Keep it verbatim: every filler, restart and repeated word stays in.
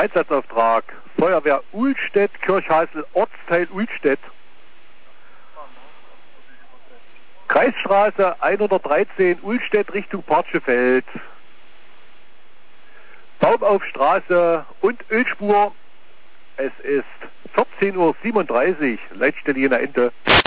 Einsatzauftrag Feuerwehr Uhlstedt, Kirchhasel, Ortsteil Uhlstedt. Kreisstraße hundertdreizehn, Uhlstedt Richtung Partschefeld. Baum auf Straße und Ölspur. Es ist vierzehn Uhr siebenunddreißig, Leitstelle Jena Ende.